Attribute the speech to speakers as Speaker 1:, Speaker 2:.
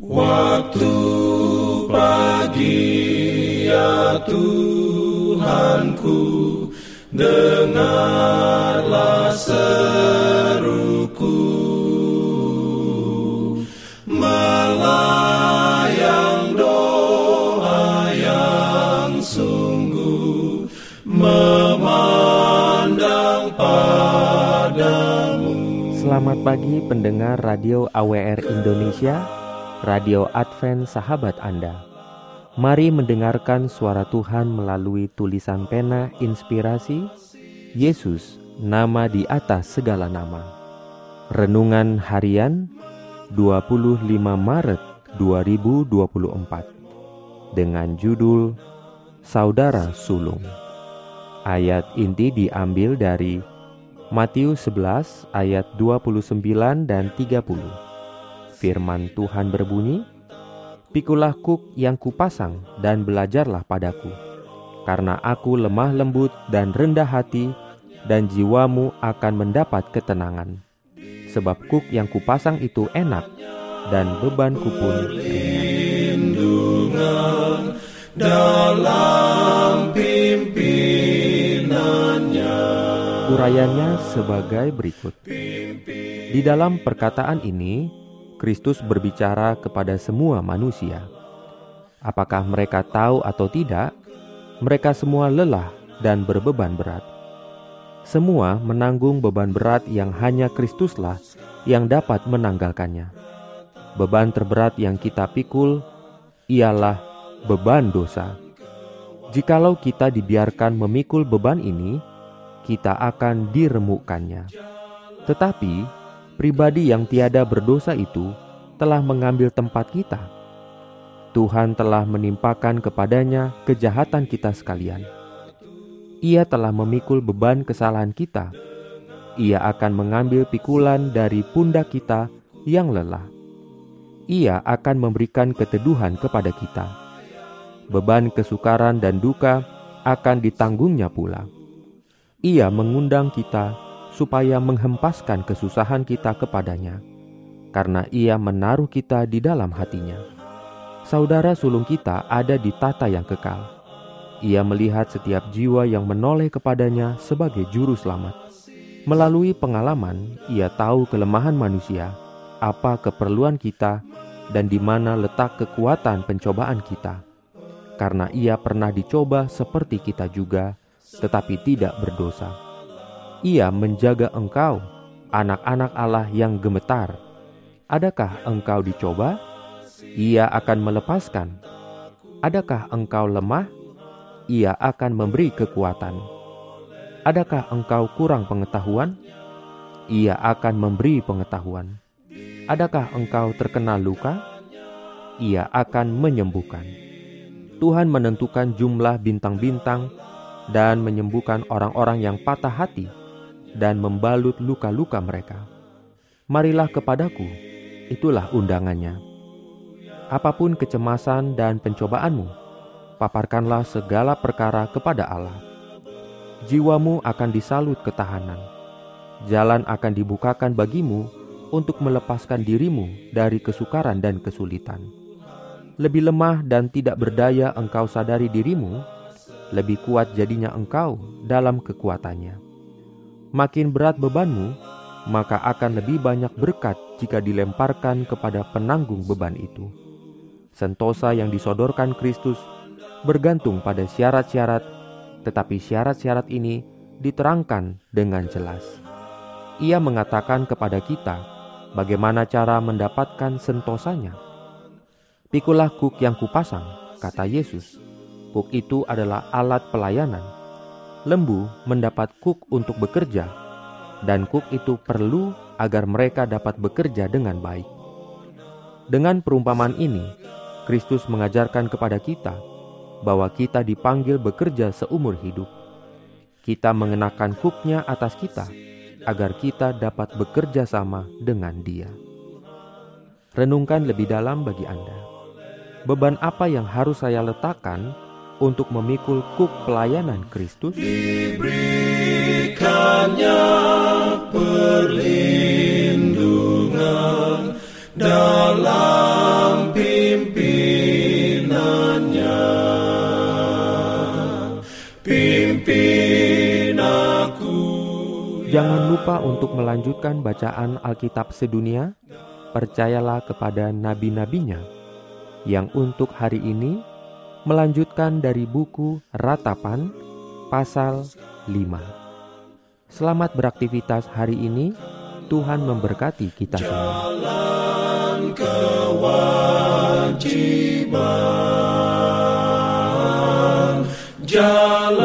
Speaker 1: Waktu pagi ya Tuhanku, dengarlah seruku, melayang doa yang sungguh, memandang padamu.
Speaker 2: Selamat pagi pendengar Radio AWR Indonesia, Radio Advent Sahabat Anda. Mari mendengarkan suara Tuhan melalui tulisan pena inspirasi Yesus, nama di atas segala nama. Renungan harian 25 Maret 2024 dengan judul Saudara Sulung. Ayat inti diambil dari Matius 11 ayat 29 dan 30. Firman Tuhan berbunyi, "Pikulah kuk yang kupasang dan belajarlah padaku, karena aku lemah lembut dan rendah hati, dan jiwamu akan mendapat ketenangan. Sebab kuk yang kupasang itu enak, dan bebanku pun ringan."
Speaker 1: Dalam pimpinannya.
Speaker 2: Urayanya sebagai berikut. Di dalam perkataan ini, Kristus berbicara kepada semua manusia. Apakah mereka tahu atau tidak, mereka semua lelah dan berbeban berat. Semua menanggung beban berat yang hanya Kristuslah yang dapat menanggalkannya. Beban terberat yang kita pikul ialah beban dosa. Jikalau kita dibiarkan memikul beban ini, kita akan diremukkannya. Tetapi pribadi yang tiada berdosa itu telah mengambil tempat kita. Tuhan telah menimpakan kepadanya kejahatan kita sekalian. Ia telah memikul beban kesalahan kita. Ia akan mengambil pikulan dari pundak kita yang lelah. Ia akan memberikan keteduhan kepada kita. Beban kesukaran dan duka akan ditanggungnya pula. Ia mengundang kita supaya menghempaskan kesusahan kita kepadanya, karena ia menaruh kita di dalam hatinya. Saudara sulung kita ada di tata yang kekal. Ia melihat setiap jiwa yang menoleh kepadanya sebagai juru selamat. Melalui pengalaman, ia tahu kelemahan manusia, apa keperluan kita, dan di mana letak kekuatan pencobaan kita. Karena ia pernah dicoba seperti kita juga, tetapi tidak berdosa. Ia menjaga engkau, anak-anak Allah yang gemetar. Adakah engkau dicoba? Ia akan melepaskan. Adakah engkau lemah? Ia akan memberi kekuatan. Adakah engkau kurang pengetahuan? Ia akan memberi pengetahuan. Adakah engkau terkena luka? Ia akan menyembuhkan. Tuhan menentukan jumlah bintang-bintang dan menyembuhkan orang-orang yang patah hati dan membalut luka-luka mereka. Marilah kepadaku, itulah undangannya. Apapun kecemasan dan pencobaanmu, paparkanlah segala perkara kepada Allah. Jiwamu akan disalut ketahanan. Jalan akan dibukakan bagimu untuk melepaskan dirimu dari kesukaran dan kesulitan. Lebih lemah dan tidak berdaya engkau sadari dirimu, lebih kuat jadinya engkau dalam kekuatannya. Makin berat bebanmu, maka akan lebih banyak berkat jika dilemparkan kepada penanggung beban itu. Sentosa yang disodorkan Kristus bergantung pada syarat-syarat, tetapi syarat-syarat ini diterangkan dengan jelas. Ia mengatakan kepada kita bagaimana cara mendapatkan sentosanya. "Pikulah kuk yang kupasang," kata Yesus. Kuk itu adalah alat pelayanan. Lembu mendapat kuk untuk bekerja, dan kuk itu perlu agar mereka dapat bekerja dengan baik. Dengan perumpamaan ini, Kristus mengajarkan kepada kita bahwa kita dipanggil bekerja seumur hidup. Kita mengenakan kuknya atas kita, agar kita dapat bekerja sama dengan Dia. Renungkan lebih dalam bagi Anda. Beban apa yang harus saya letakkan untuk memikul kuk pelayanan Kristus?
Speaker 1: Diberikannya perlindungan dalam
Speaker 2: Jangan lupa untuk melanjutkan bacaan Alkitab sedunia. Percayalah kepada nabi-nabinya yang untuk hari ini melanjutkan dari buku Ratapan pasal 5. Selamat beraktivitas hari ini. Tuhan memberkati kita semua.
Speaker 1: Jalan kewajiban, jalan